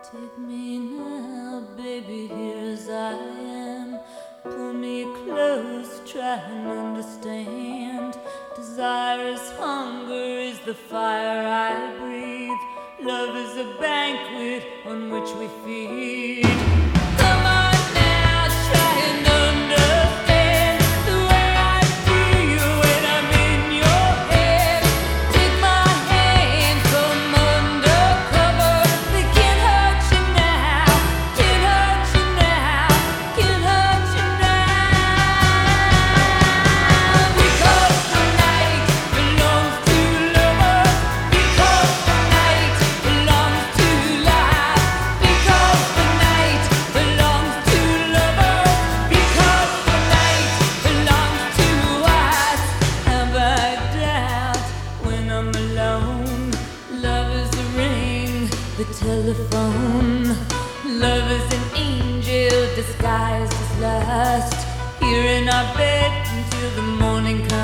Take me now, baby, here as I am. Pull me close, try and understand. Desire is hunger, is the fire I breathe. Love is a banquet on which we feed. Come on now, try and understand the way I feel when I'm in your head. Take my hand, come undercover. They can't hurt you now, can't hurt you now, can't hurt you now. Because the night belongs to lovers. Because the night belongs to life. Because the night belongs to lovers. Because the night belongs to us. Have I doubt when I'm alone? Love is a ring, the telephone. Love is an angel disguised as lust. Here in our bed until the morning comes.